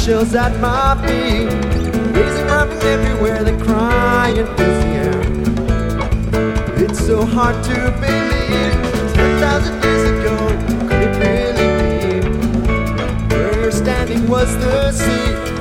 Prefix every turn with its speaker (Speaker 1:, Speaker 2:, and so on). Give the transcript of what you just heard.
Speaker 1: seashells at my feet, raising from everywhere, they're crying fills the air. It's so hard to believe 10,000 years ago, could it really be? Where you're standing was the sea.